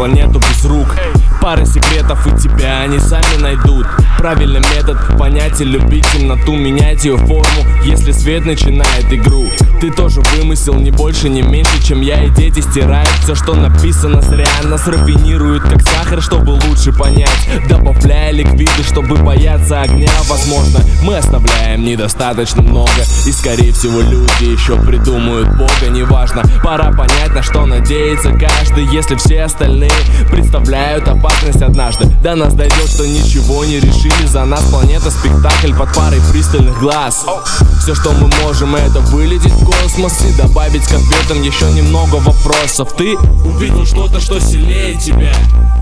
планету без рук. Пара секретов и тебя они сами найдут. Правильный метод понять и любить темноту, менять ее форму, если свет начинает игру. Ты тоже вымысел, не больше, не меньше, чем я, и дети стирают все, что написано зря. Нас рафинируют как сахар, чтобы лучше понять, добавляя ликвиды, чтобы бояться огня. Возможно, мы оставляем недостаточно много, и скорее всего люди еще придумают Бога. Неважно, пора понять, на что надеется каждый, если все остальные представляют опасность однажды. До нас дойдет, что ничего не решили за нас. Планета спектакль под парой пристальных глаз. Все, что мы можем, это вылететь в космос и добавить к ответам еще немного вопросов. Ты увидел что-то, что сильнее тебя.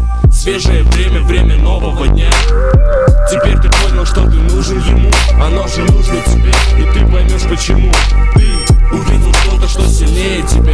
Свежее время, время нового дня. Теперь ты понял, что ты нужен ему. Оно же нужно тебе, и ты поймешь почему. Ты увидел что-то, что сильнее тебя.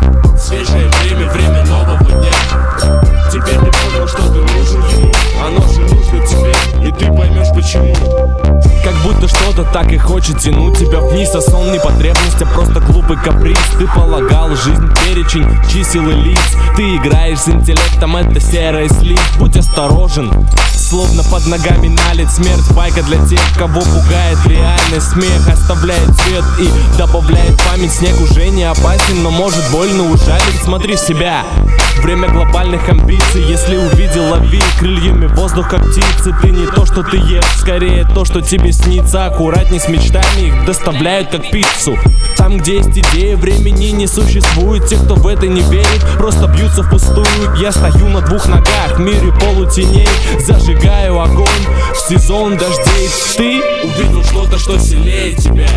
Свежее время, время нового дня. Теперь ты понял, что ты нужен ему. Оно же нужно тебе, и ты поймешь почему. Как будто что-то так и хочет тянуть тебя вниз, а сон не потребность, а просто глупый каприз. Ты полагал жизнь перечень чисел и лиц. Ты играешь с интеллектом, это серая слив. Будь осторожен, словно под ногами налит смерть. Байка для тех, кого пугает реальный смех. Оставляет свет и добавляет память. Снег уже не опасен, но может больно ужалить. Смотри в себя, время глобальных амбиций. Если увидел, лови крыльями воздух, как птицы. Ты не то, что ты ешь, скорее то, что тебе снится. Аккуратней с мечтами, их доставляют как пиццу. Там, где есть идея, времени не существует. Те, кто в это не верит, просто бьются впустую. Я стою на двух ногах в мире полутеней, зажигаю огонь в сезон дождей. Ты увидел что-то, что сильнее тебя.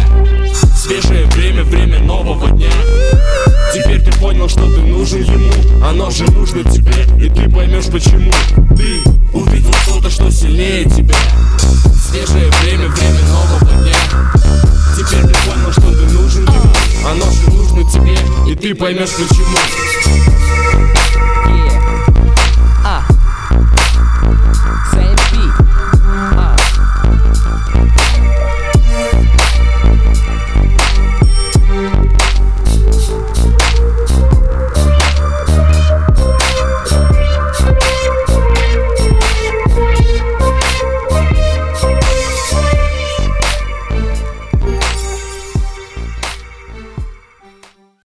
Свежее время, время нового дня. Теперь ты понял, что ты нужен ему. Оно же нужно тебе, и ты поймешь почему. Ты увидел что-то, что сильнее тебя. Свежее время, время нового дня. Теперь ты понял, что ты нужен ему. Оно же нужно тебе, и ты поймешь почему.